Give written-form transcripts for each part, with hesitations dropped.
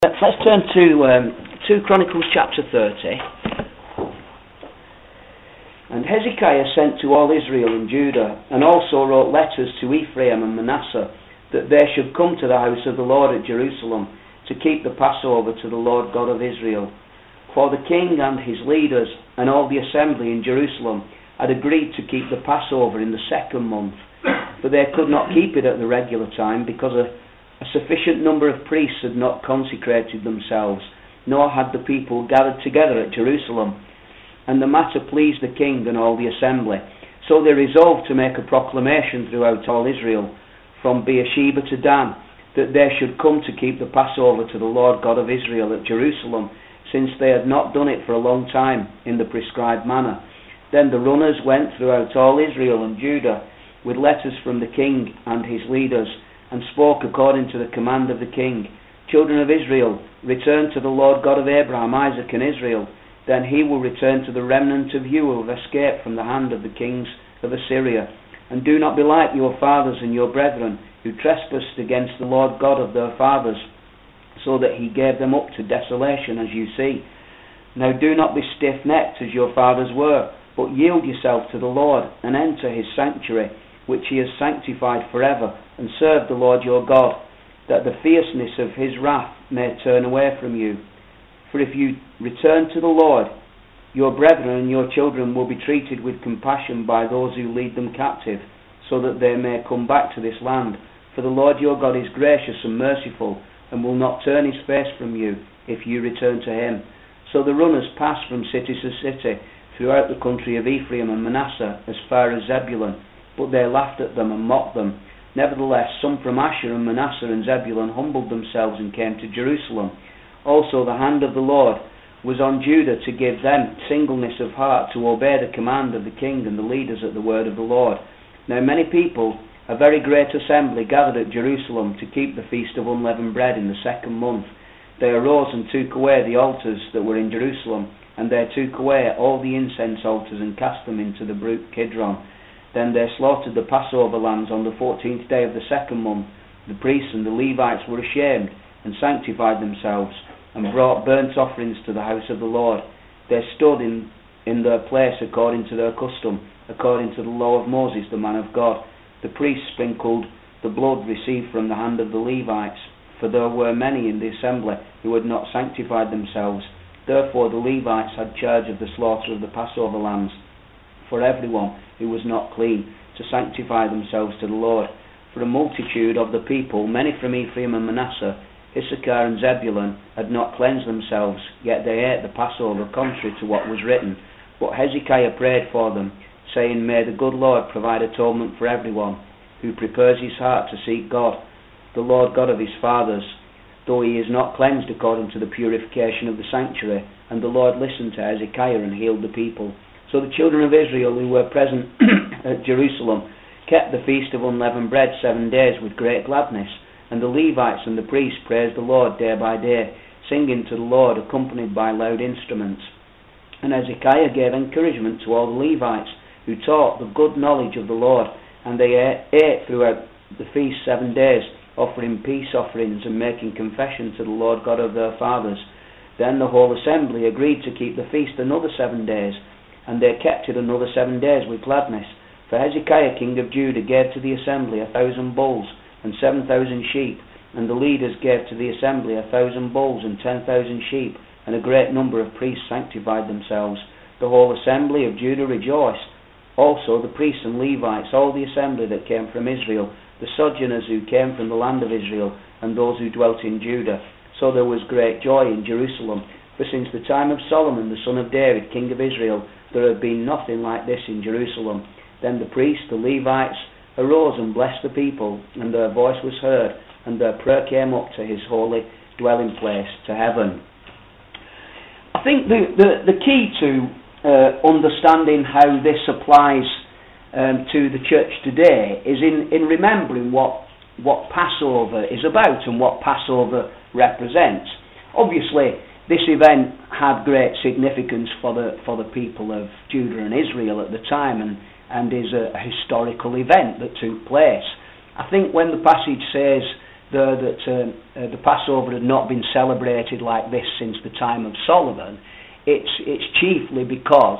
Let's turn to 2 Chronicles chapter 30. And Hezekiah sent to all Israel and Judah, and also wrote letters to Ephraim and Manasseh, that they should come to the house of the Lord at Jerusalem, to keep the Passover to the Lord God of Israel. For the king and his leaders, and all the assembly in Jerusalem, had agreed to keep the Passover in the 2nd month, but they could not keep it at the regular time, because a sufficient number of priests had not consecrated themselves, nor had the people gathered together at Jerusalem. And the matter pleased the king and all the assembly. So they resolved to make a proclamation throughout all Israel, from Beersheba to Dan, that they should come to keep the Passover to the Lord God of Israel at Jerusalem, since they had not done it for a long time in the prescribed manner. Then the runners went throughout all Israel and Judah, with letters from the king and his leaders, and spoke according to the command of the king. Children of Israel, return to the Lord God of Abraham, Isaac, and Israel. Then he will return to the remnant of you who have escaped from the hand of the kings of Assyria. And do not be like your fathers and your brethren, who trespassed against the Lord God of their fathers, so that he gave them up to desolation, as you see. Now do not be stiff-necked as your fathers were, but yield yourself to the Lord, and enter his sanctuary, which he has sanctified forever, and serve the Lord your God, that the fierceness of his wrath may turn away from you. For if you return to the Lord, your brethren and your children will be treated with compassion by those who lead them captive, so that they may come back to this land. For the Lord your God is gracious and merciful, and will not turn his face from you, if you return to him. So the runners passed from city to city, throughout the country of Ephraim and Manasseh, as far as Zebulun. But they laughed at them and mocked them. Nevertheless, some from Asher and Manasseh and Zebulun humbled themselves and came to Jerusalem. Also the hand of the Lord was on Judah, to give them singleness of heart to obey the command of the king and the leaders at the word of the Lord. Now many people, a very great assembly, gathered at Jerusalem to keep the feast of unleavened bread in the 2nd month. They arose and took away the altars that were in Jerusalem, and they took away all the incense altars and cast them into the brook Kidron. Then they slaughtered the Passover lambs on the 14th day of the 2nd month. The priests and the Levites were ashamed, and sanctified themselves, and brought burnt offerings to the house of the Lord. They stood in their place according to their custom, according to the law of Moses the man of God. The priests sprinkled the blood received from the hand of the Levites, for there were many in the assembly who had not sanctified themselves. Therefore the Levites had charge of the slaughter of the Passover lambs, for everyone who was not clean, to sanctify themselves to the Lord. For a multitude of the people, many from Ephraim and Manasseh, Issachar and Zebulun, had not cleansed themselves, yet they ate the Passover contrary to what was written. But Hezekiah prayed for them, saying, May the good Lord provide atonement for everyone who prepares his heart to seek God, the Lord God of his fathers, though he is not cleansed according to the purification of the sanctuary. And the Lord listened to Hezekiah and healed the people. So the children of Israel who were present at Jerusalem kept the feast of unleavened bread 7 days with great gladness. And the Levites and the priests praised the Lord day by day, singing to the Lord, accompanied by loud instruments. And Hezekiah gave encouragement to all the Levites, who taught the good knowledge of the Lord. And they ate throughout the feast 7 days, offering peace offerings and making confession to the Lord God of their fathers. Then the whole assembly agreed to keep the feast another 7 days, and they kept it another 7 days with gladness. For Hezekiah king of Judah gave to the assembly 1,000 bulls and 7,000 sheep, and the leaders gave to the assembly 1,000 bulls and 10,000 sheep, and a great number of priests sanctified themselves. The whole assembly of Judah rejoiced. Also the priests and Levites, all the assembly that came from Israel, the sojourners who came from the land of Israel, and those who dwelt in Judah. So there was great joy in Jerusalem. For since the time of Solomon the son of David, king of Israel, there had been nothing like this in Jerusalem. Then the priests, the Levites, arose and blessed the people, and their voice was heard, and their prayer came up to his holy dwelling place, to heaven. I think the key to understanding how this applies to the church today is in remembering what Passover is about and what Passover represents. Obviously, this event had great significance for the people of Judah and Israel at the time, and is a historical event that took place. I think when the passage says there that the Passover had not been celebrated like this since the time of Solomon, it's chiefly because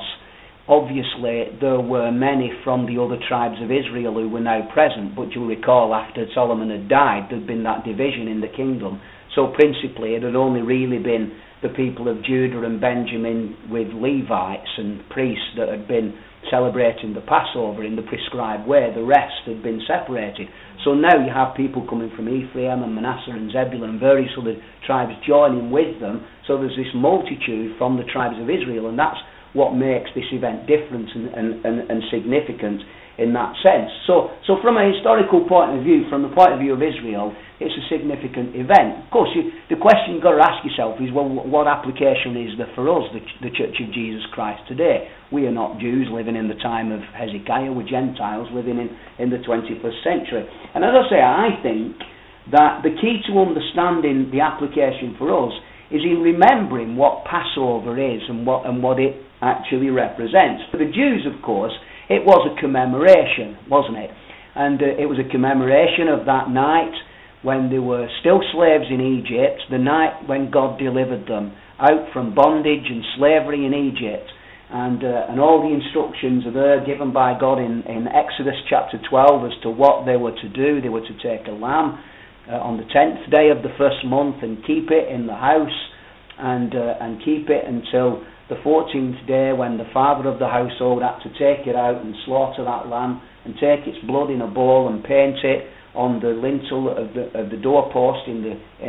obviously there were many from the other tribes of Israel who were now present, but you'll recall after Solomon had died there'd been that division in the kingdom. So principally it had only really been the people of Judah and Benjamin with Levites and priests that had been celebrating the Passover in the prescribed way. The rest had been separated. So now you have people coming from Ephraim and Manasseh and Zebulun and various other tribes joining with them. So there's this multitude from the tribes of Israel, and that's what makes this event different and significant in that sense. So from a historical point of view, from the point of view of Israel, it's a significant event. Of course, the question you've got to ask yourself is, well, what application is there for us, the Church of Jesus Christ today? We are not Jews living in the time of Hezekiah, we're Gentiles living in the 21st century. And as I say, I think that the key to understanding the application for us is in remembering what Passover is and what it actually represents. For the Jews, of course, it was a commemoration, wasn't it? And it was a commemoration of that night when they were still slaves in Egypt, the night when God delivered them out from bondage and slavery in Egypt. And all the instructions are there given by God in Exodus chapter 12 as to what they were to do. They were to take a lamb on the 10th day of the first month and keep it in the house and keep it until the 14th day, when the father of the household had to take it out and slaughter that lamb and take its blood in a bowl and paint it on the lintel of the doorpost in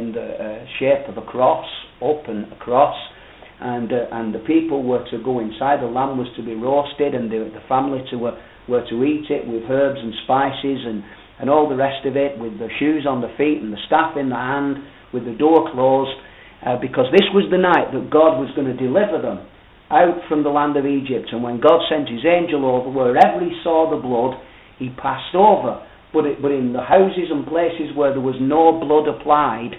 the shape of a cross, up and across. And the people were to go inside. The lamb was to be roasted, and the family were to eat it with herbs and spices and all the rest of it, with the shoes on the feet and the staff in the hand, with the door closed, because this was the night that God was going to deliver them out from the land of Egypt. And when God sent his angel over, wherever he saw the blood, he passed over. But in the houses and places where there was no blood applied,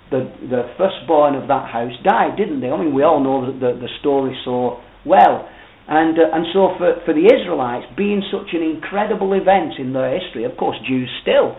the firstborn of that house died, didn't they? I mean, we all know the story so well. And so for the Israelites, being such an incredible event in their history, of course, Jews still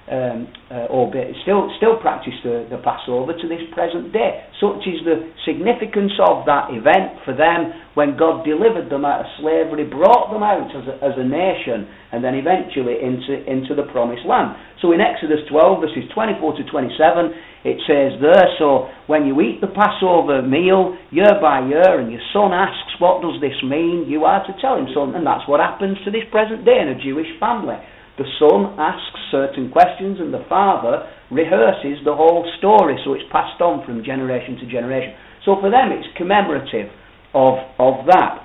practice the Passover to this present day. Such is the significance of that event for them when God delivered them out of slavery, brought them out as a nation, and then eventually into the promised land. So in Exodus 12 verses 24 to 27 it says there, so when you eat the Passover meal year by year and your son asks, what does this mean? You are to tell him, son. And that's what happens to this present day in a Jewish family. The son asks certain questions and the father rehearses the whole story, so it's passed on from generation to generation. So for them it's commemorative of that.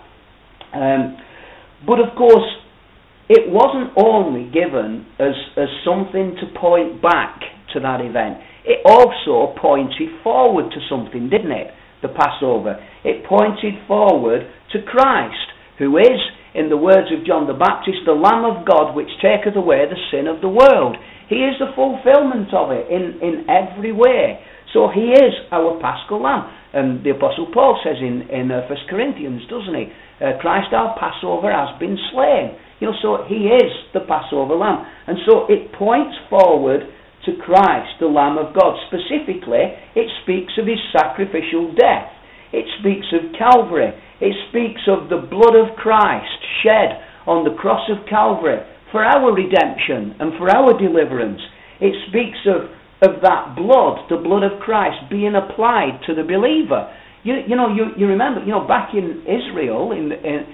But of course it wasn't only given as something to point back to that event. It also pointed forward to something, didn't it? The Passover. It pointed forward to Christ, who is, in the words of John the Baptist, the Lamb of God which taketh away the sin of the world. He is the fulfillment of it in every way. So he is our Paschal Lamb. And the Apostle Paul says in 1 Corinthians, doesn't he? Christ our Passover has been slain. So he is the Passover Lamb. And so it points forward to Christ, the Lamb of God. Specifically, it speaks of his sacrificial death. It speaks of Calvary. It speaks of the blood of Christ shed on the cross of Calvary for our redemption and for our deliverance. It speaks of that blood, the blood of Christ, being applied to the believer. You remember, back in Israel in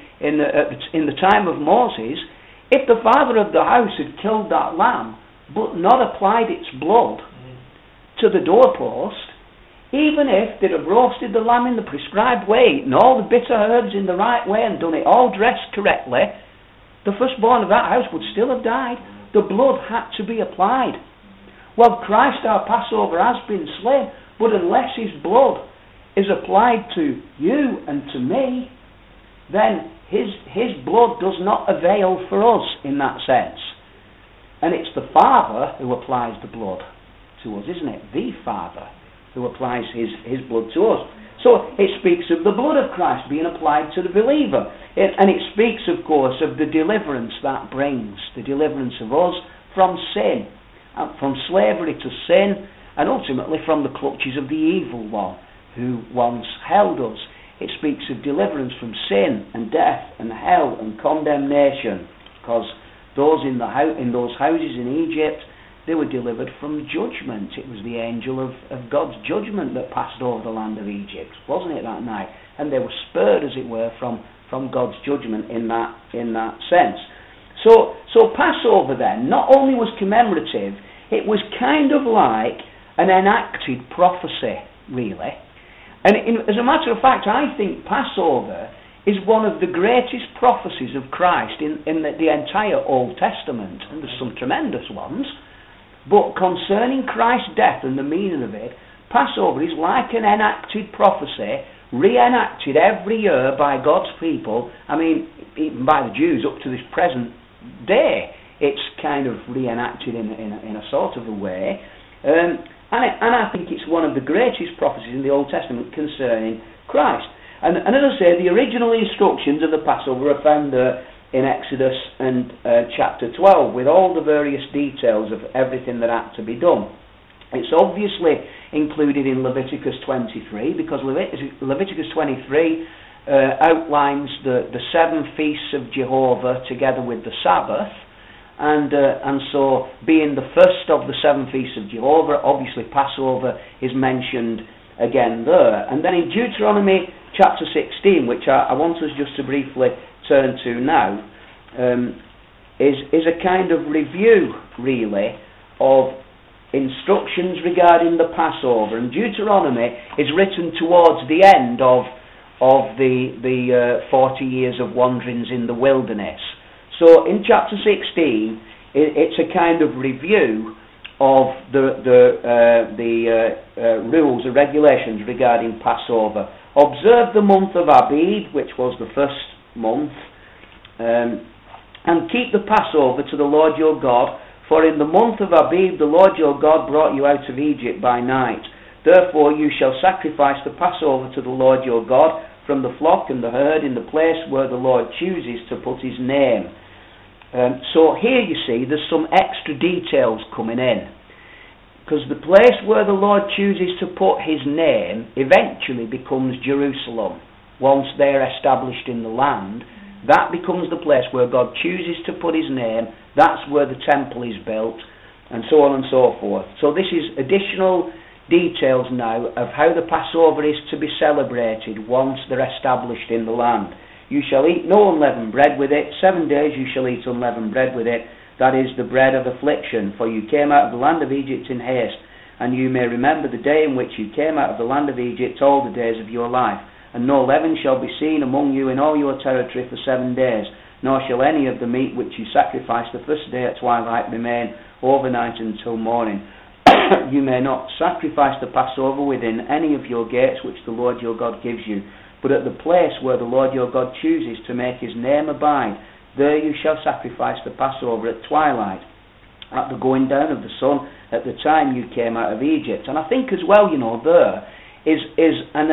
the time of Moses, if the father of the house had killed that lamb but not applied its blood to the doorpost, even if they'd have roasted the lamb in the prescribed way, eaten all the bitter herbs in the right way and done it all dressed correctly, the firstborn of that house would still have died. The blood had to be applied. Well, Christ our Passover has been slain, but unless his blood is applied to you and to me, then his blood does not avail for us in that sense. And it's the Father who applies the blood to us, isn't it? The Father who applies his blood to us. So it speaks of the blood of Christ being applied to the believer. And it speaks, of course, of the deliverance that brings, the deliverance of us from sin. from slavery to sin, and ultimately from the clutches of the evil one who once held us. It speaks of deliverance from sin and death and hell and condemnation, because those in those houses in Egypt, they were delivered from judgment. It was the angel of God's judgment that passed over the land of Egypt, wasn't it, that night? And they were spurred, as it were, from God's judgment in that sense. So Passover then not only was commemorative, it was kind of like an enacted prophecy, really. And as a matter of fact, I think Passover is one of the greatest prophecies of Christ in the entire Old Testament, and there's some tremendous ones. But concerning Christ's death and the meaning of it, Passover is like an enacted prophecy, reenacted every year by God's people. I mean, even by the Jews up to this present day, it's kind of reenacted in a sort of a way. And I think it's one of the greatest prophecies in the Old Testament concerning Christ. And as I say, the original instructions of the Passover are found in Exodus and chapter 12, with all the various details of everything that had to be done. It's obviously included in Leviticus 23, because Leviticus 23 outlines the 7 feasts of Jehovah together with the Sabbath. And so, being the first of the 7 feasts of Jehovah, obviously Passover is mentioned again there. And then in Deuteronomy chapter 16, which I want us just to briefly turn to now, is a kind of review, really, of instructions regarding the Passover. And Deuteronomy is written towards the end of the 40 years of wanderings in the wilderness. So in chapter 16, it's a kind of review of the rules and regulations regarding Passover. Observe the month of Abib, which was the first month, and keep the Passover to the Lord your God, for in the month of Abib the Lord your God brought you out of Egypt by night. Therefore you shall sacrifice the Passover to the Lord your God from the flock and the herd in the place where the Lord chooses to put his name. So here you see there's some extra details coming in, because the place where the Lord chooses to put his name eventually becomes Jerusalem. Once they're established in the land, that becomes the place where God chooses to put his name. That's where the temple is built, and so on and so forth. So this is additional details now of how the Passover is to be celebrated once they're established in the land. You shall eat no unleavened bread with it. 7 days you shall eat unleavened bread with it. That is the bread of affliction. For you came out of the land of Egypt in haste, and you may remember the day in which you came out of the land of Egypt all the days of your life. And no leaven shall be seen among you in all your territory for 7 days, nor shall any of the meat which you sacrifice the first day at twilight remain overnight until morning. You may not sacrifice the Passover within any of your gates which the Lord your God gives you, but at the place where the Lord your God chooses to make his name abide, there you shall sacrifice the Passover at twilight, at the going down of the sun, at the time you came out of Egypt. And I think as well, there is an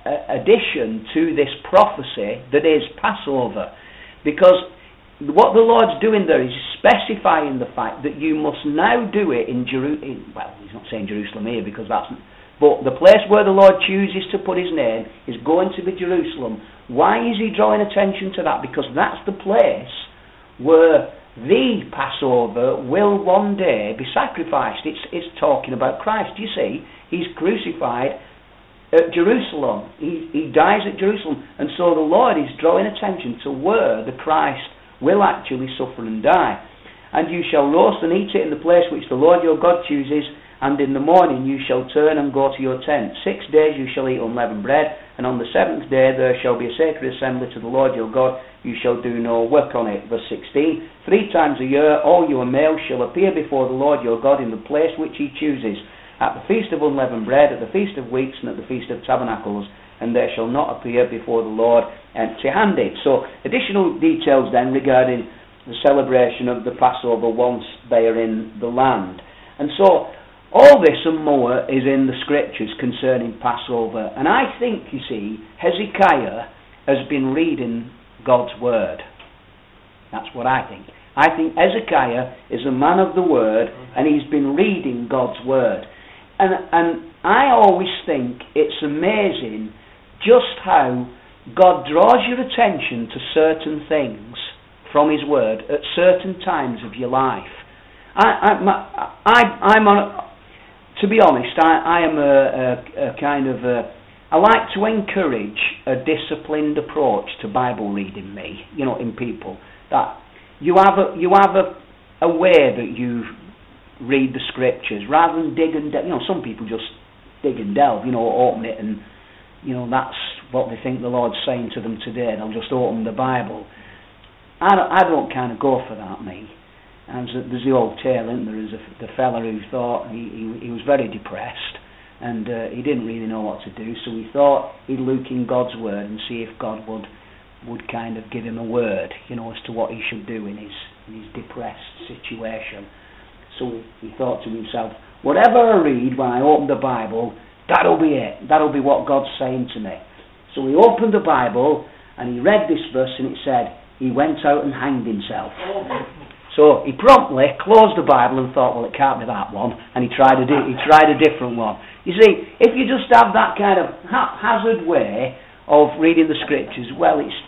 addition to this prophecy that is Passover, because what the Lord's doing there is specifying the fact that you must now do it in Jerusalem. Well, he's not saying Jerusalem here, because that's... But the place where the Lord chooses to put his name is going to be Jerusalem. Why is he drawing attention to that? Because that's the place where the Passover will one day be sacrificed. It's talking about Christ. You see, he's crucified at Jerusalem. He dies at Jerusalem. And so the Lord is drawing attention to where the Christ will actually suffer and die. And you shall roast and eat it in the place which the Lord your God chooses, and in the morning you shall turn and go to your tent. 6 days you shall eat unleavened bread, and on the 7th day there shall be a sacred assembly to the Lord your God. You shall do no work on it. Verse 16, 3 times a year all your males shall appear before the Lord your God in the place which he chooses, at the feast of unleavened bread, at the feast of weeks, and at the feast of tabernacles, and they shall not appear before the Lord empty-handed. So additional details then regarding the celebration of the Passover once they are in the land. And so all this and more is in the scriptures concerning Passover. And I think, you see, Hezekiah has been reading God's word. That's what I think. I think Hezekiah is a man of the Word, and he's been reading God's Word. And I always think it's amazing just how God draws your attention to certain things from His Word at certain times of your life. I'm on. To be honest, I am a kind of I like to encourage a disciplined approach to Bible reading. In people, that you have a way that you read the Scriptures rather than dig and delve. Some people just dig and delve. Open it and that's what they think the Lord's saying to them today. They'll just open the Bible. I don't kind of go for that, me. And there's the old tale, isn't there? There's the fella who thought he was very depressed, and he didn't really know what to do, so he thought he'd look in God's Word and see if God would kind of give him a word, as to what he should do in his depressed situation. So he thought to himself, whatever I read when I open the Bible, that'll be it. That'll be what God's saying to me. So he opened the Bible and he read this verse, and it said, he went out and hanged himself. So he promptly closed the Bible and thought, well, it can't be that one, and he tried a different one. You see, if you just have that kind of haphazard way of reading the Scriptures, well, it's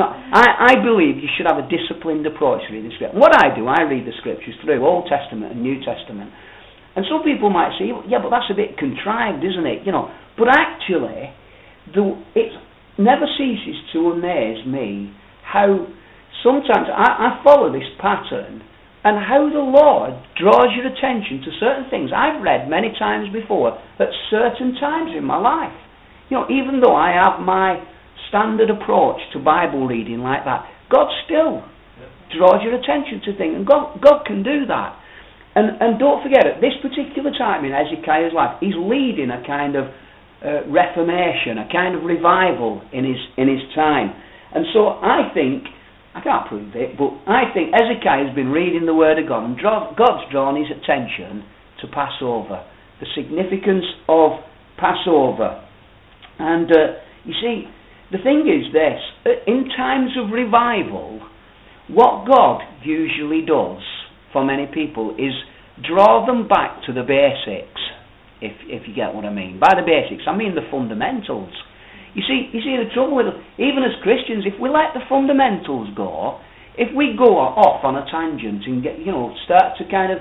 I believe you should have a disciplined approach to reading the Scriptures. What I do, I read the Scriptures through Old Testament and New Testament, and some people might say, yeah, but that's a bit contrived, isn't it? But actually, it never ceases to amaze me how sometimes I follow this pattern, and how the Lord draws your attention to certain things I've read many times before at certain times in my life. Even though I have my standard approach to Bible reading like that, God still draws your attention to things, and God can do that. And don't forget, at this particular time in Hezekiah's life, he's leading a kind of reformation, a kind of revival in his time. And so I think, I can't prove it, but I think Hezekiah has been reading the Word of God, and God's drawn his attention to Passover, the significance of Passover. And you see, the thing is this, in times of revival, what God usually does for many people is draw them back to the basics, if you get what I mean. By the basics, I mean the fundamentals. You see the trouble with it, even as Christians, if we let the fundamentals go, if we go off on a tangent and start to kind of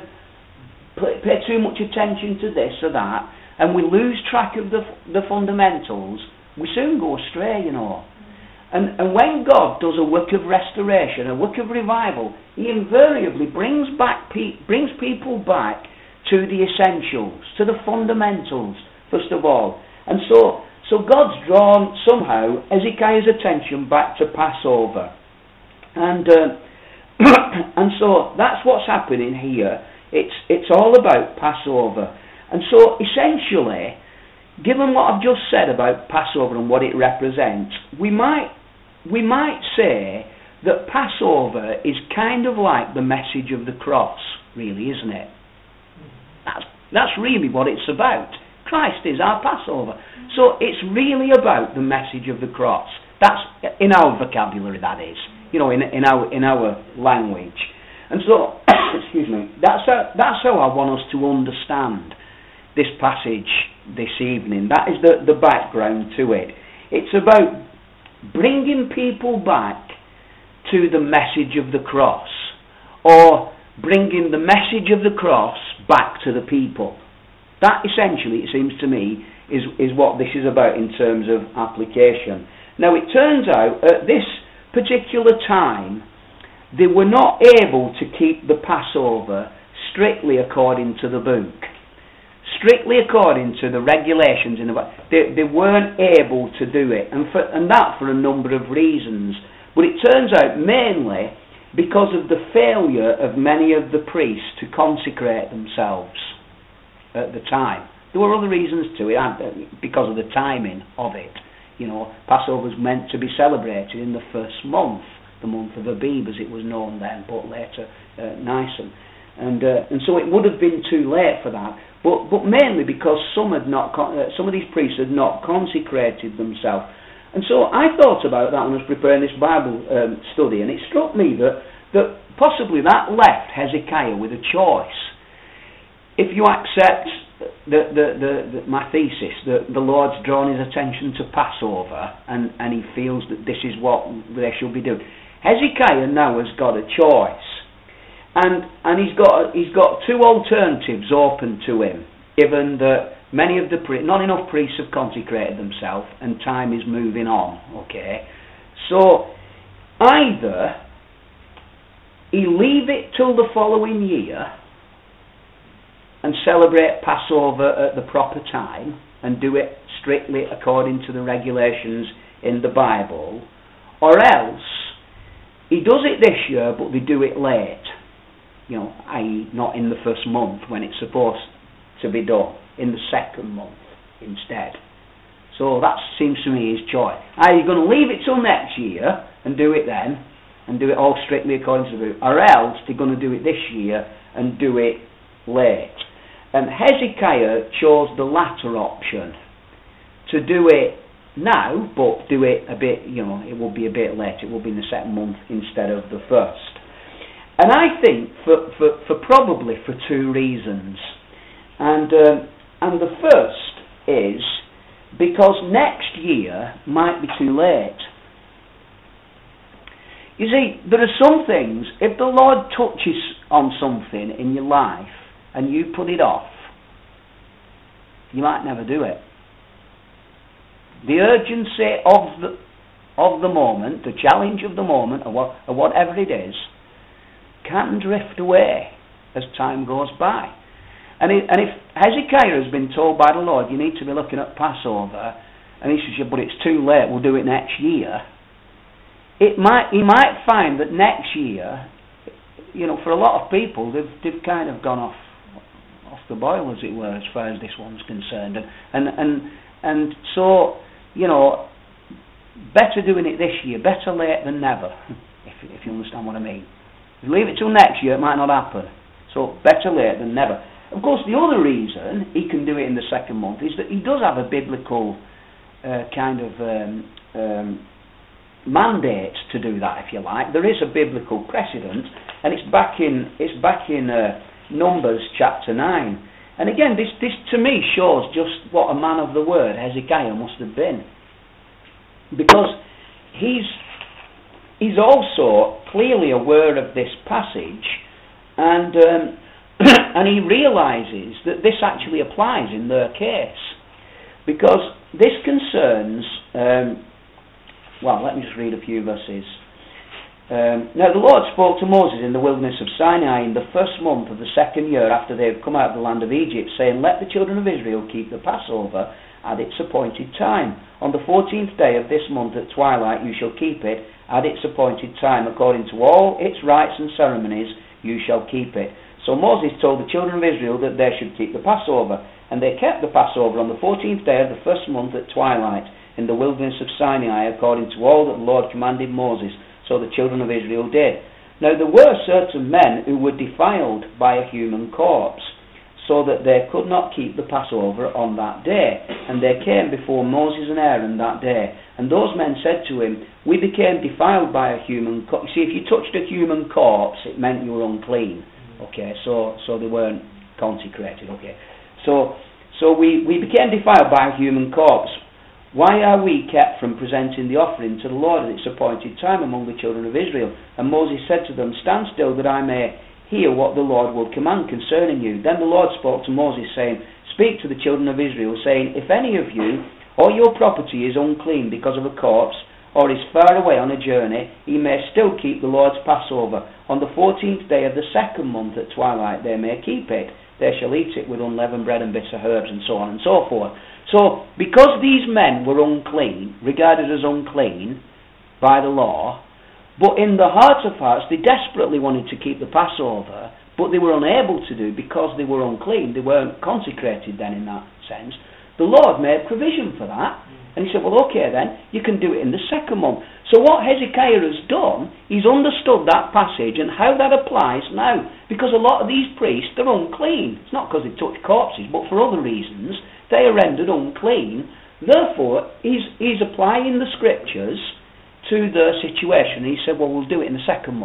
pay too much attention to this or that, and we lose track of the fundamentals, we soon go astray, And when God does a work of restoration, a work of revival, He invariably brings people back to the essentials, to the fundamentals, first of all. And so God's drawn somehow Hezekiah's attention back to Passover, and so that's what's happening here. It's all about Passover, and so essentially, given what I've just said about Passover and what it represents, we might say that Passover is kind of like the message of the cross, really, isn't it? That's really what it's about. Christ is our Passover. So it's really about the message of the cross. That's in our vocabulary, that is. In our language. And so, excuse me, that's how I want us to understand this passage this evening. That is the background to it. It's about bringing people back to the message of the cross, or bringing the message of the cross back to the people. That essentially, it seems to me, is what this is about in terms of application. Now it turns out at this particular time they were not able to keep the Passover strictly according to the book, strictly according to the regulations in the Bible. They weren't able to do it, and that for a number of reasons. But it turns out mainly because of the failure of many of the priests to consecrate themselves at the time. There were other reasons to it, because of the timing of it. Passover was meant to be celebrated in the first month, the month of Abib as it was known then, but later Nisan. And so it would have been too late for that. But mainly because some of these priests had not consecrated themselves. And so I thought about that when I was preparing this Bible study, and it struck me that that possibly that left Hezekiah with a choice. If you accept my thesis that the Lord's drawn his attention to Passover and he feels that this is what they should be doing, Hezekiah now has got a choice, and he's got two alternatives open to him, given that many of the not enough priests have consecrated themselves and time is moving on. Okay, so either he leave it till the following year and celebrate Passover at the proper time and do it strictly according to the regulations in the Bible, or else he does it this year but they do it late, i.e. not in the first month when it's supposed to be done, in the second month instead. So that seems to me his choice. Either you're going to leave it till next year and do it then, and do it all strictly according to the book, or else they're going to do it this year and do it late. And Hezekiah chose the latter option, to do it now, but do it a bit, it will be a bit late, it will be in the second month instead of the first. And I think for probably for two reasons. And the first is because next year might be too late. You see, there are some things, if the Lord touches on something in your life and you put it off, you might never do it. The urgency of the moment, the challenge of the moment, or whatever it is, can drift away as time goes by. And if Hezekiah has been told by the Lord, you need to be looking at Passover, and he says, yeah, but it's too late, we'll do it next year, he might find that next year, for a lot of people, they've kind of gone off the boil, as it were, as far as this one's concerned. And so, better doing it this year, better late than never, if you understand what I mean. If you leave it till next year, it might not happen. So, better late than never. Of course, the other reason he can do it in the second month is that he does have a biblical mandate to do that, if you like. There is a biblical precedent, and it's back in Numbers chapter 9. And again, this to me shows just what a man of the word Hezekiah must have been, because he's also clearly aware of this passage, and and he realises that this actually applies in their case, because this concerns. Let me just read a few verses. Now the Lord spoke to Moses in the wilderness of Sinai in the first month of the second year after they had come out of the land of Egypt, saying, let the children of Israel keep the Passover at its appointed time. On the 14th day of this month at twilight you shall keep it at its appointed time. According to all its rites and ceremonies you shall keep it. So Moses told the children of Israel that they should keep the Passover. And they kept the Passover on the 14th day of the first month at twilight in the wilderness of Sinai, according to all that the Lord commanded Moses. So the children of Israel did. Now there were certain men who were defiled by a human corpse, so that they could not keep the Passover on that day. And they came before Moses and Aaron that day. And those men said to him, we became defiled by a human corpse. See, if you touched a human corpse, it meant you were unclean. Okay, so they weren't consecrated. Okay, so we became defiled by a human corpse. Why are we kept from presenting the offering to the Lord at its appointed time among the children of Israel? And Moses said to them, stand still that I may hear what the Lord will command concerning you. Then the Lord spoke to Moses, saying, speak to the children of Israel, saying, if any of you or your property is unclean because of a corpse, or is far away on a journey, he may still keep the Lord's Passover. On the 14th day of the second month at twilight they may keep it. They shall eat it with unleavened bread and bitter herbs, and so on and so forth. So, because these men were unclean, regarded as unclean by the law, but in the heart of hearts they desperately wanted to keep the Passover, but they were unable to do because they were unclean. They weren't consecrated then in that sense. The Lord made provision for that. And he said, well, okay then, you can do it in the second month. So what Hezekiah has done, he's understood that passage and how that applies now. Because a lot of these priests, they're unclean. It's not because they touch corpses, but for other reasons, they are rendered unclean. Therefore, he's applying the scriptures to their situation. And he said, well, we'll do it in the second month.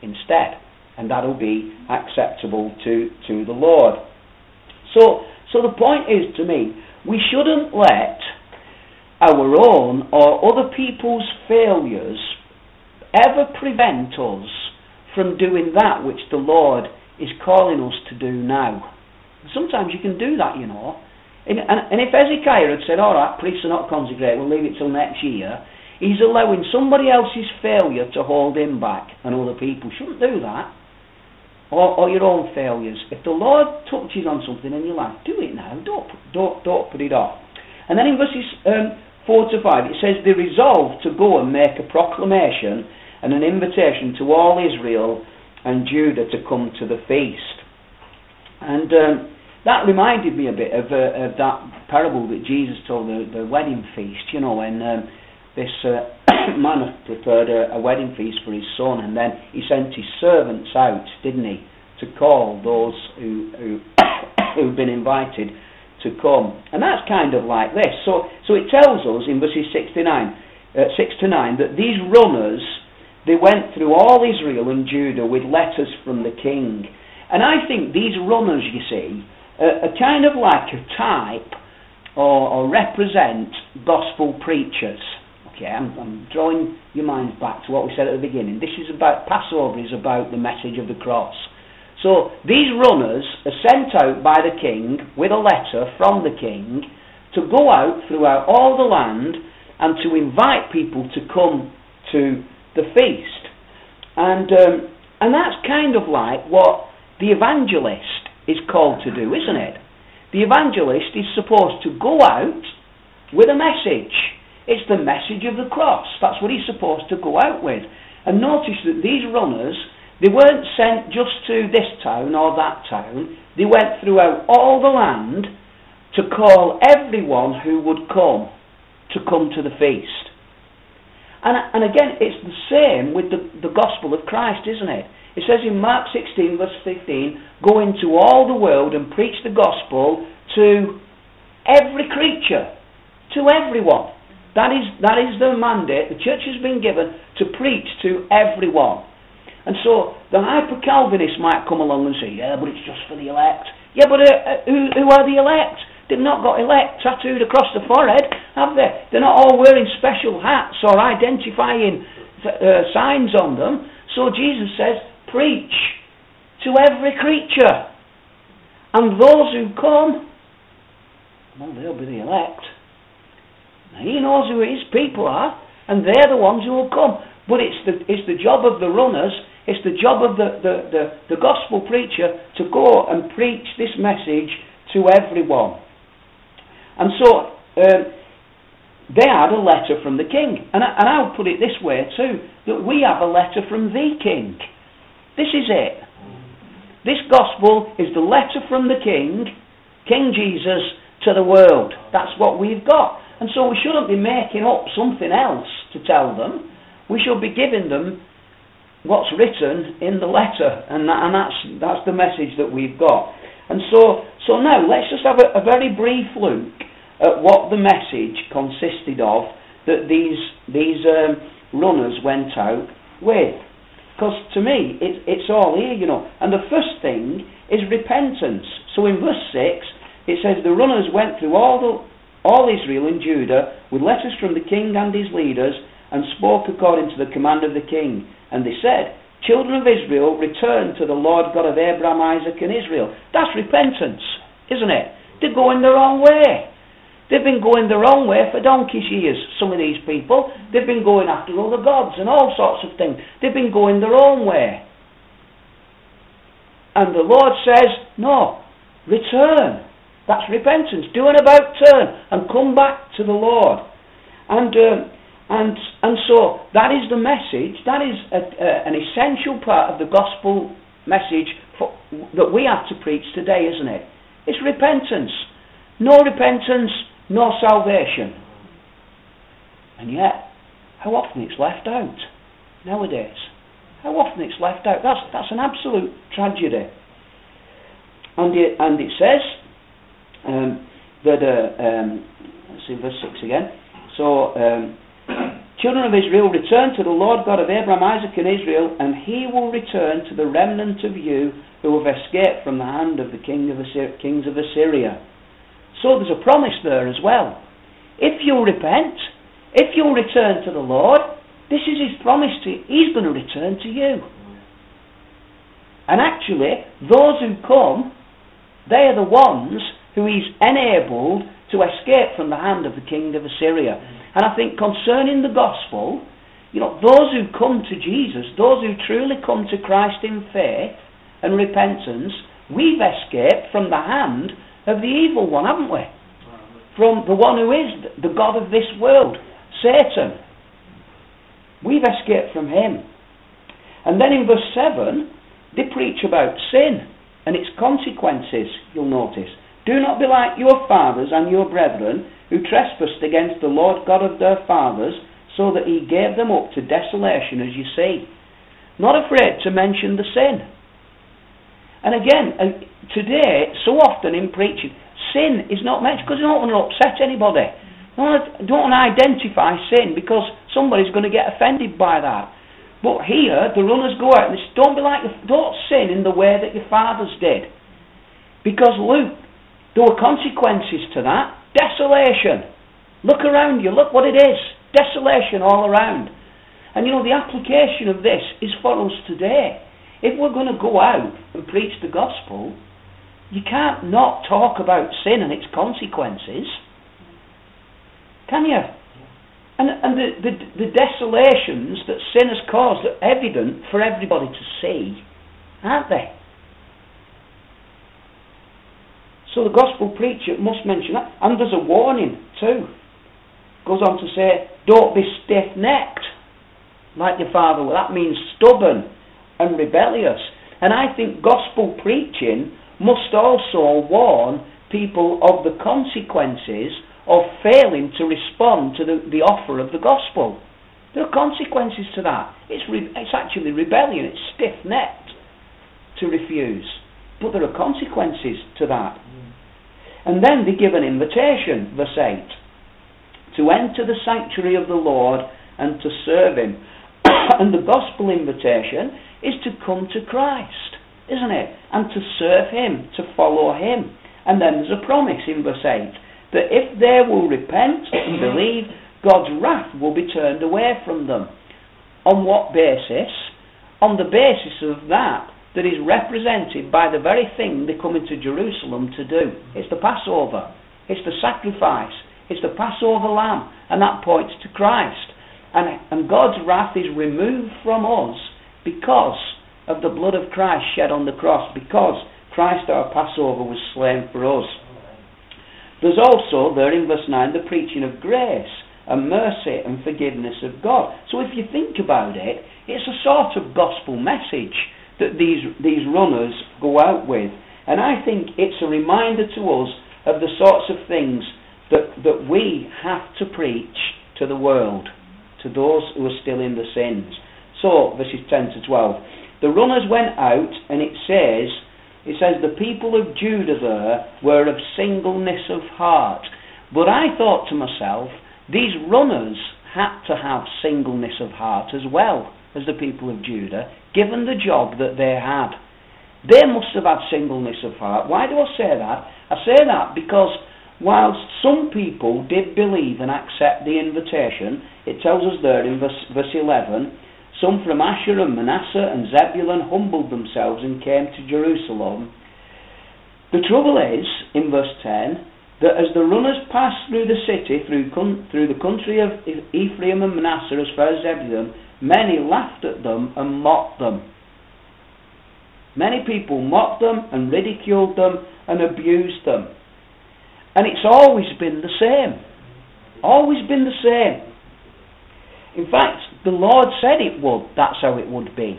instead, and that'll be acceptable to the Lord. So the point is, to me, we shouldn't let our own or other people's failures ever prevent us from doing that which the Lord is calling us to do now. Sometimes you can do that, you know. And if Hezekiah had said, all right, priests are not consecrated, we'll leave it till next year, he's allowing somebody else's failure to hold him back, and other people shouldn't do that. Or your own failures. If the Lord touches on something in your life, do it now. Don't put it off. And then in verses 4 to 5, it says, they resolved to go and make a proclamation and an invitation to all Israel and Judah to come to the feast. And that reminded me a bit of that parable that Jesus told, the wedding feast, you know, when this man had prepared a wedding feast for his son, and then he sent his servants out, didn't he, to call those who've been invited to come. And that's kind of like this. So it tells us in verses 6 to 9 that these runners, they went through all Israel and Judah with letters from the king. And I think these runners, you see, are kind of like a type or represent gospel preachers. Okay, I'm drawing your minds back to what we said at the beginning. This is about, Passover is about the message of the cross. So these runners are sent out by the king with a letter from the king to go out throughout all the land and to invite people to come to the feast. And that's kind of like what the evangelist is called to do, isn't it? The evangelist is supposed to go out with a message. It's the message of the cross. That's what he's supposed to go out with. And notice that these runners, they weren't sent just to this town or that town. They went throughout all the land to call everyone who would come to the feast. And again, it's the same with the gospel of Christ, isn't it? It says in Mark 16 verse 15, go into all the world and preach the gospel to every creature, to everyone. That is the mandate the church has been given, to preach to everyone. And so the hyper-Calvinists might come along and say, yeah, but it's just for the elect. Yeah, but who are the elect? They've not got elect tattooed across the forehead, have they? They're not all wearing special hats or identifying signs on them. So Jesus says, preach to every creature. And those who come, well, they'll be the elect. He knows who his people are, and they're the ones who will come. But it's the job of the runners, it's the job of the gospel preacher to go and preach this message to everyone. And so they had a letter from the king. And I'll put it this way too, that we have a letter from the king. This is it. This gospel is the letter from the king, King Jesus, to the world. That's what we've got. And so we shouldn't be making up something else to tell them. We should be giving them what's written in the letter, and that's the message that we've got. And so now let's just have a very brief look at what the message consisted of that these runners went out with. Because to me, it's all here, you know. And the first thing is repentance. So in verse 6, it says, the runners went through all Israel and Judah with letters from the king and his leaders, and spoke according to the command of the king. And they said, children of Israel, return to the Lord God of Abraham, Isaac and Israel. That's repentance, isn't it? They're going the wrong way. They've been going the wrong way for donkey's years, some of these people. They've been going after other gods and all sorts of things. They've been going their own way. And the Lord says, no, return. That's repentance. Do an about turn and come back to the Lord. And so that is the message. That is an essential part of the gospel message that we have to preach today, isn't it? It's repentance. No repentance, no salvation. And yet, how often it's left out nowadays? How often it's left out? That's an absolute tragedy. And it says that let's see verse 6 again. So Children of Israel, return to the Lord God of Abraham, Isaac, and Israel, and he will return to the remnant of you who have escaped from the hand of the kings of Assyria. So there's a promise there as well. If you'll repent, if you'll return to the Lord, this is his promise to you. He's going to return to you. And actually, those who come, they are the ones who he's enabled to escape from the hand of the king of Assyria. And I think concerning the gospel, those who come to Jesus, those who truly come to Christ in faith and repentance, we've escaped from the hand of the evil one, haven't we? From the one who is the God of this world, Satan. We've escaped from him. And then in verse 7, they preach about sin and its consequences, you'll notice. Do not be like your fathers and your brethren, who trespassed against the Lord God of their fathers, so that he gave them up to desolation, as you see. Not afraid to mention the sin. And again, today, so often in preaching, sin is not mentioned because you don't want to upset anybody. You don't want to identify sin because somebody's going to get offended by that. But here, the runners go out and they say, don't sin in the way that your fathers did. Because look, there were consequences to that. Desolation. Look around you. Look what it is. Desolation all around. And the application of this is for us today. If we're going to go out and preach the gospel, you can't not talk about sin and its consequences. Can you? And the desolations that sin has caused are evident for everybody to see, aren't they? So the gospel preacher must mention that. And there's a warning too. Goes on to say, don't be stiff-necked like your father. Well, that means stubborn and rebellious. And I think gospel preaching must also warn people of the consequences of failing to respond to the offer of the gospel. There are consequences to that. It's actually rebellion. It's stiff-necked to refuse. But there are consequences to that. And then they give an invitation, verse 8, to enter the sanctuary of the Lord and to serve him. And the gospel invitation is to come to Christ, isn't it? And to serve him, to follow him. And then there's a promise in verse 8 that if they will repent and believe, God's wrath will be turned away from them. On what basis? On the basis of that is represented by the very thing they come into Jerusalem to do. It's the Passover. It's the sacrifice. It's the Passover lamb. And that points to Christ. And God's wrath is removed from us because of the blood of Christ shed on the cross. Because Christ our Passover was slain for us. There's also there in verse 9 the preaching of grace and mercy and forgiveness of God. So if you think about it, it's a sort of gospel message that these runners go out with. And I think it's a reminder to us of the sorts of things that we have to preach to the world, to those who are still in the sins. So, verses 10 to 12. The runners went out, and it says, the people of Judah there were of singleness of heart. But I thought to myself, these runners had to have singleness of heart as well as the people of Judah, given the job that they had. They must have had singleness of heart. Why do I say that? I say that because whilst some people did believe and accept the invitation, it tells us there in verse 11, some from Asher and Manasseh and Zebulun humbled themselves and came to Jerusalem. The trouble is, in verse 10, that as the runners passed through the city, through the country of Ephraim and Manasseh as far as Zebulun, many laughed at them and mocked them. Many people mocked them and ridiculed them and abused them. And it's always been the same. Always been the same. In fact, the Lord said it would. That's how it would be.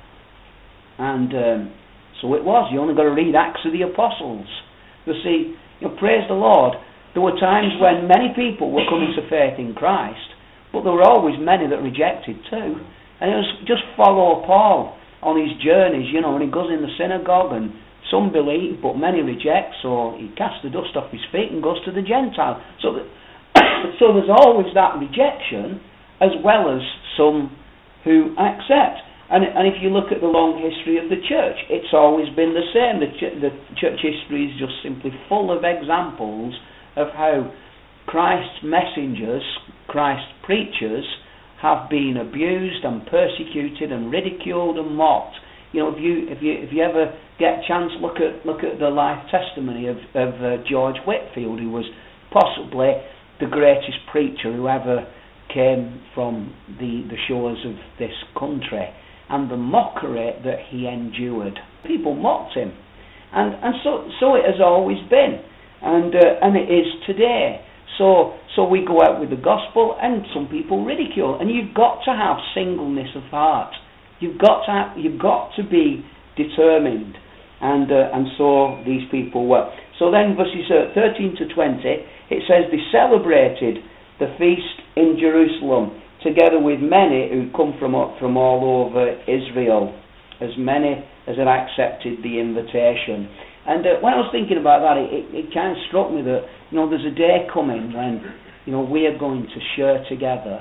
And so it was. You only got to read Acts of the Apostles. You see, praise the Lord, there were times when many people were coming to faith in Christ, but there were always many that rejected too. And it was just follow Paul on his journeys, and he goes in the synagogue and some believe, but many reject, so he casts the dust off his feet and goes to the Gentiles. So there's always that rejection, as well as some who accept. And if you look at the long history of the church, it's always been the same. The church history is just simply full of examples of how Christ's messengers, Christ's preachers, have been abused and persecuted and ridiculed and mocked. You know, if you ever get a chance, look at the life testimony of George Whitefield, who was possibly the greatest preacher who ever came from the shores of this country, and the mockery that he endured. People mocked him, and so it has always been, and it is today. So we go out with the gospel, and some people ridicule, and you've got to have singleness of heart. You've got to be determined, and so these people were. So then verses 13 to 20, it says they celebrated the feast in Jerusalem together with many who come from all over Israel, as many as had accepted the invitation. And when I was thinking about that, it kind of struck me that, you know, there's a day coming when, you know, we are going to share together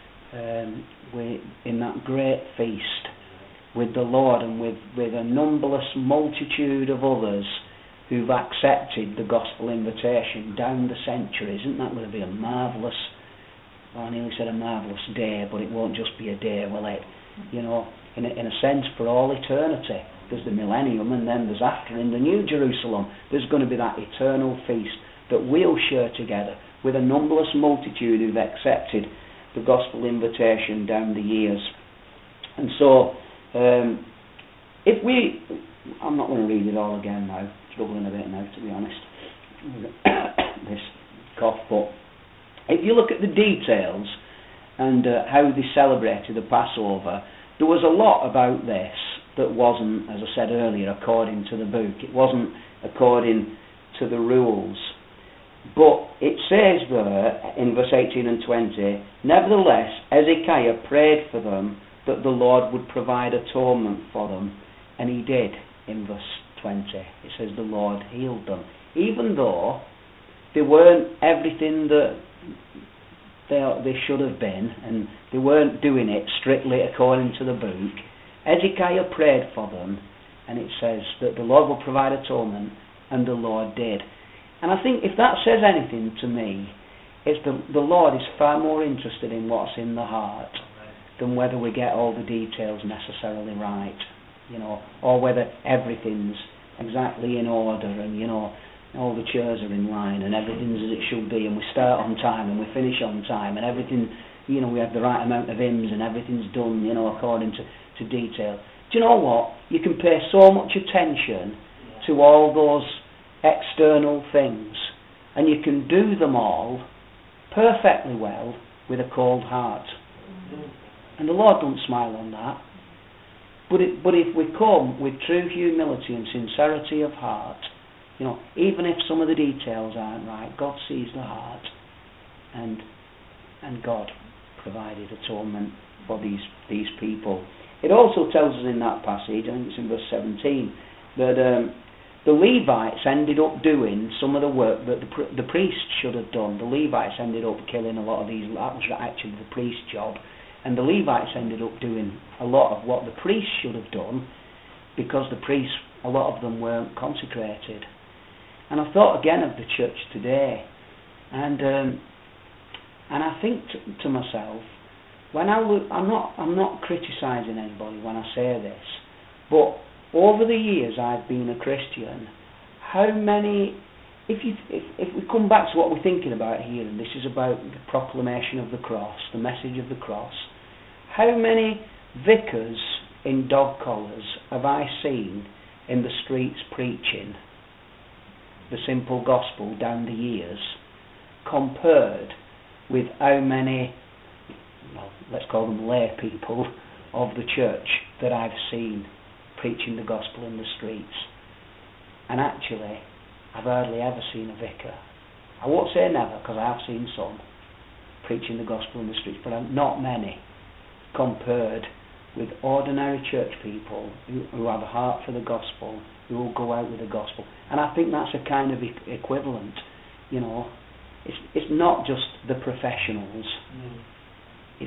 in that great feast with the Lord, and with a numberless multitude of others who've accepted the gospel invitation down the centuries. Isn't that going to be a marvellous, well, I nearly said a marvellous day, but it won't just be a day, will it? You know, in a sense, for all eternity. There's the millennium, and then there's after, in the New Jerusalem, there's going to be that eternal feast that we'll share together with a numberless multitude who've accepted the gospel invitation down the years. And so, I'm not going to read it all again now, struggling a bit now, to be honest, this cough, but if you look at the details and how they celebrated the Passover, there was a lot about this that wasn't, as I said earlier, according to the book. It wasn't according to the rules. But it says there, in verse 18 and 20, nevertheless, Hezekiah prayed for them that the Lord would provide atonement for them, and he did, in verse 20. It says the Lord healed them. Even though they weren't everything that they should have been, and they weren't doing it strictly according to the book, Hezekiah prayed for them, and it says that the Lord will provide atonement, and the Lord did. And I think if that says anything to me, it's the Lord is far more interested in what's in the heart than whether we get all the details necessarily right, you know, or whether everything's exactly in order, and, you know, all the chairs are in line and everything's as it should be, and we start on time and we finish on time, and everything, you know, we have the right amount of hymns and everything's done, you know, according to detail. Do you know what? You can pay so much attention to all those external things, and you can do them all perfectly well with a cold heart. And the Lord don't smile on that. But if we come with true humility and sincerity of heart, you know, even if some of the details aren't right, God sees the heart, and God provided atonement for these people. It also tells us in that passage, I think it's in verse 17, that the Levites ended up doing some of the work that the priests should have done. The Levites ended up killing a lot of these. That was actually the priest's job. And the Levites ended up doing a lot of what the priests should have done, because the priests, a lot of them weren't consecrated. And I thought again of the church today, and I think to myself, when I look, I'm not criticising anybody when I say this, but over the years I've been a Christian, how many, if we come back to what we're thinking about here, and this is about the proclamation of the cross, the message of the cross, how many vicars in dog collars have I seen in the streets preaching the simple gospel down the years, compared with how many, well, let's call them lay people of the church that I've seen preaching the gospel in the streets. And actually, I've hardly ever seen a vicar. I won't say never, because I have seen some preaching the gospel in the streets, but not many compared with ordinary church people who have a heart for the gospel, who will go out with the gospel. And I think that's a kind of equivalent, you know. It's not just the professionals. It's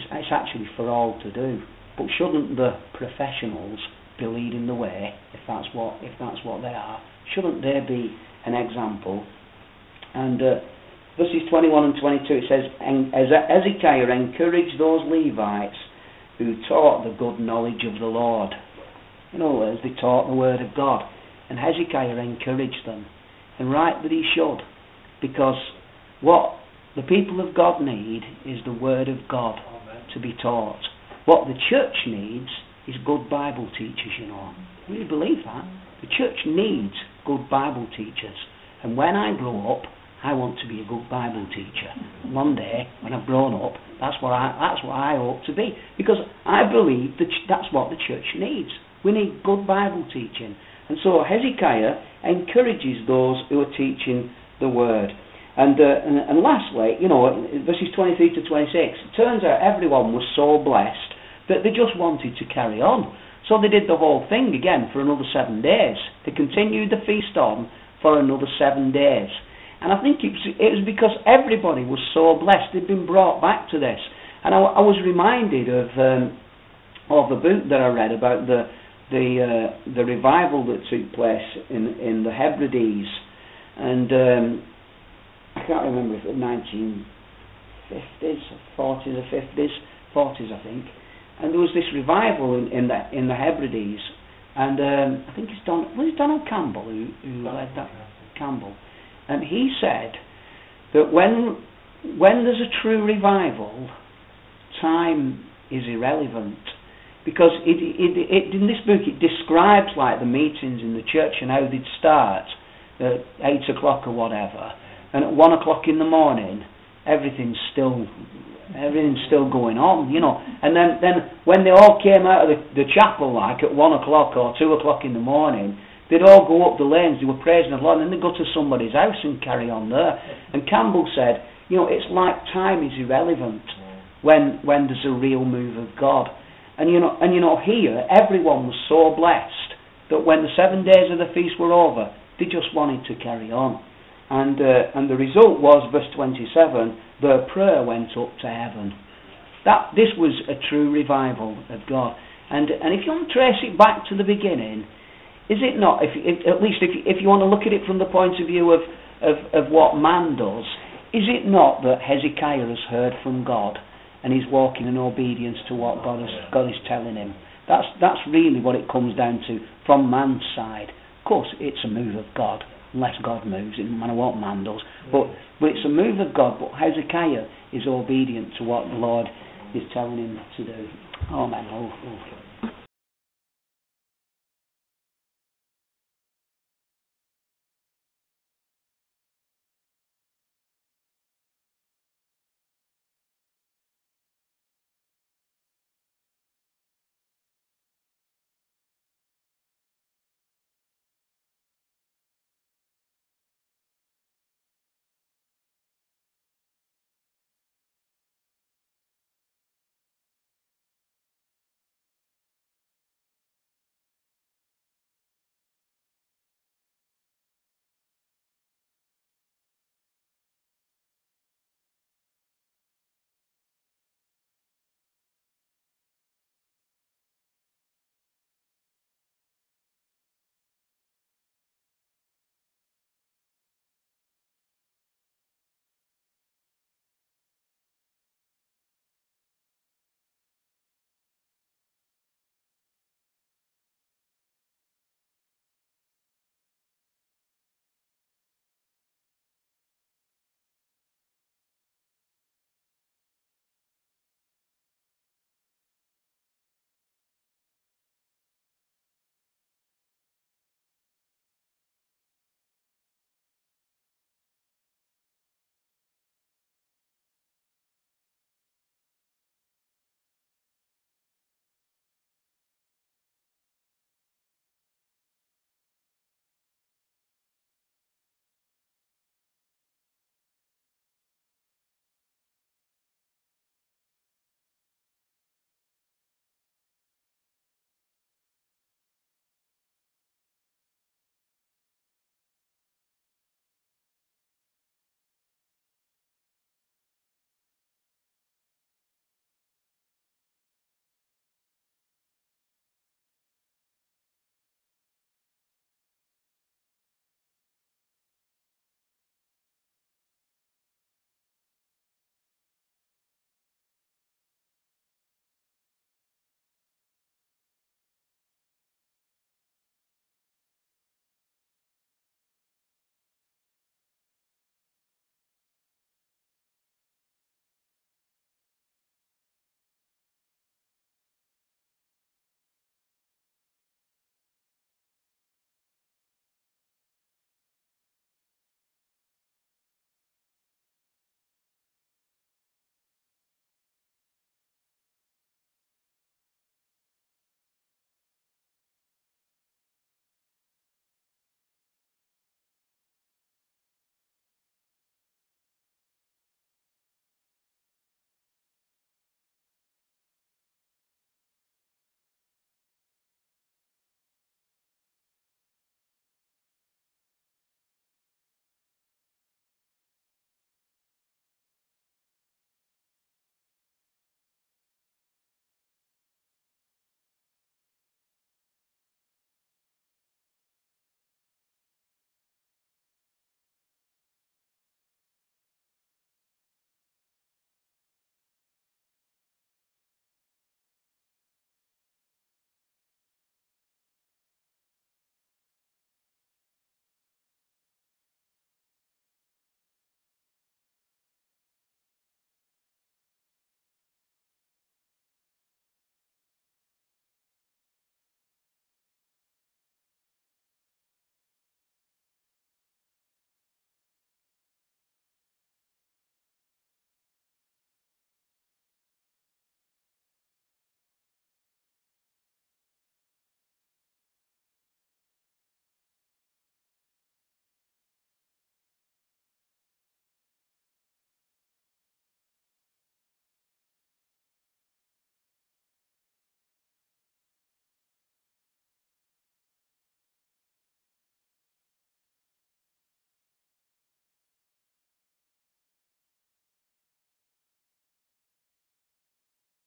it's actually for all to do. But shouldn't the professionals be leading the way, if that's what they are? Shouldn't they be an example? And verses 21 and 22, it says, Hezekiah encouraged those Levites who taught the good knowledge of the Lord. In other words, they taught the word of God. And Hezekiah encouraged them. And right that he should, because what the people of God need is the word of God to be taught. What the church needs is good Bible teachers, you know. I really believe that. The church needs good Bible teachers. And when I grow up, I want to be a good Bible teacher. One day, when I've grown up, that's what I hope to be. Because I believe that's what the church needs. We need good Bible teaching. And so Hezekiah encourages those who are teaching the word. And lastly, you know, verses 23 to 26, it turns out everyone was so blessed that they just wanted to carry on. So they did the whole thing again for another 7 days. They continued the feast on for another 7 days. And I think it was because everybody was so blessed. They'd been brought back to this. And I was reminded of the book that I read about the revival that took place in the Hebrides. And I can't remember if it was 1950s, 40s or 50s, 40s I think. And there was this revival in the Hebrides. And I think was it Donald Campbell who led that? Campbell. And he said that when there's a true revival, time is irrelevant. Because in this book it describes like the meetings in the church and how they'd start at 8 o'clock or whatever. And at 1 o'clock in the morning, everything's still going on, you know. And then when they all came out of the chapel, like at 1 o'clock or 2 o'clock in the morning, they'd all go up the lanes, they were praising the Lord, and then they'd go to somebody's house and carry on there. And Campbell said, you know, it's like time is irrelevant when there's a real move of God. And you know, here, everyone was so blessed that when the 7 days of the feast were over, they just wanted to carry on. And the result was, verse 27, their prayer went up to heaven. This was a true revival of God. And if you want to trace it back to the beginning, is it not, at least if you want to look at it from the point of view of what man does, is it not that Hezekiah has heard from God and he's walking in obedience to what God is telling him? That's really what it comes down to from man's side. Of course, it's a move of God. Unless God moves, it doesn't matter what man does. But it's a move of God. But Hezekiah is obedient to what the Lord is telling him to do. Amen.